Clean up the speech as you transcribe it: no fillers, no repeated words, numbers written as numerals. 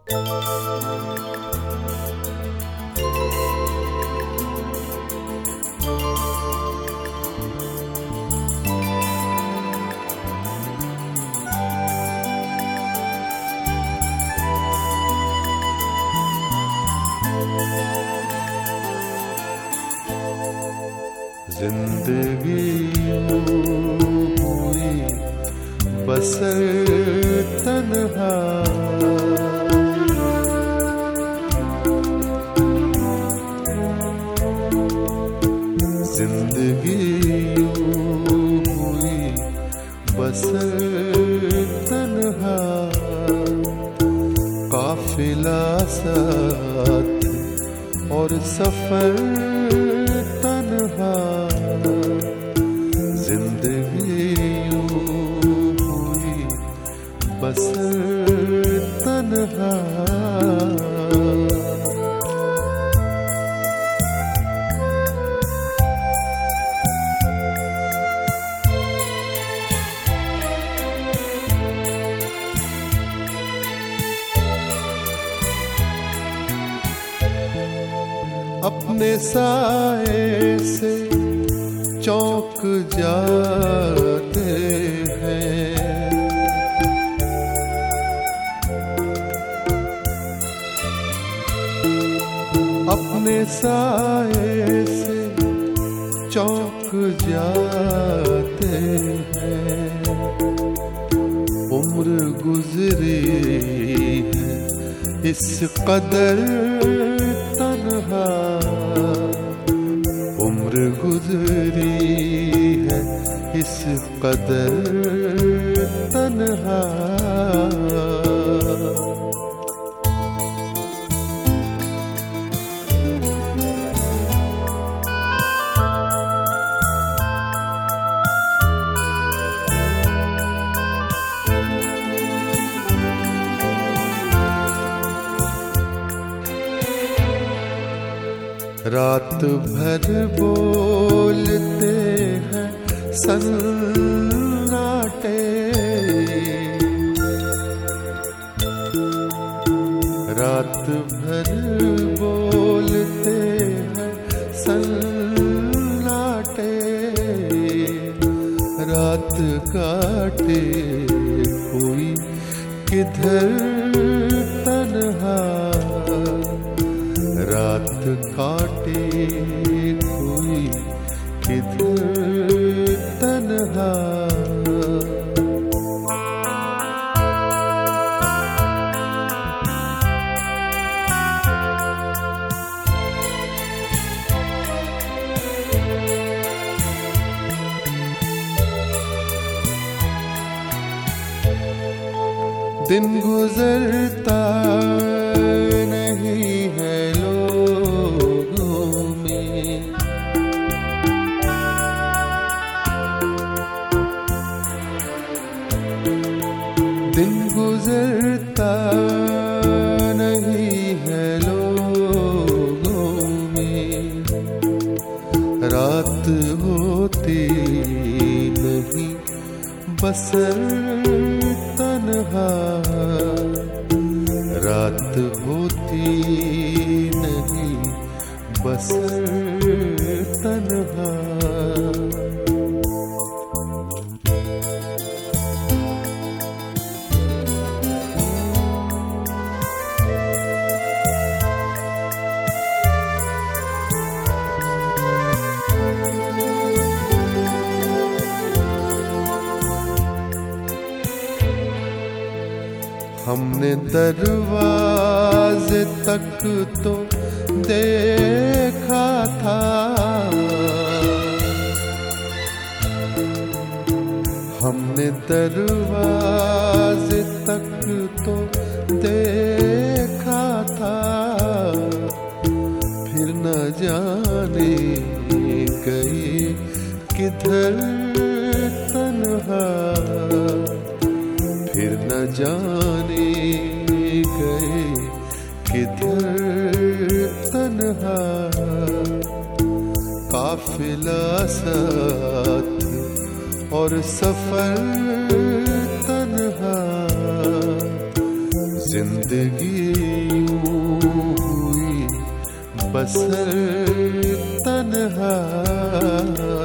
जिंदगी हुई बसर तन्हा, जिंदगी हुई बसर तन्हा, काफिला साथ और सफर तन्हा, जिंदगी हुई बसर तन्हा। अपने साए से चौंक जाते हैं, अपने साए से चौंक जाते हैं। उम्र गुजरी है इस कदर तन्हा, उम्र गुजरी है इस कदर तन्हा। रात भर बोलते हैं सन्नाटे, रात भर बोलते हैं सन्नाटे, रात काटे कोई किधर तन्हा, रात काटे कोई किधर तन्हा। दिन गुजरता नहीं है लोगों में, दिन गुजरता नहीं है लोगों में, रात होती नहीं बसर तन्हा, रात होती नहीं बसर तन्हा। हमने दरवाजे तक तो देखा था, हमने दरवाजे तक तो देखा था, फिर न जाने गए किधर तन्हा, फिर न जाने गए किधर तन्हा। काफिला साथ और सफर तन्हा, जिंदगी यूं हुई बसर तन्हा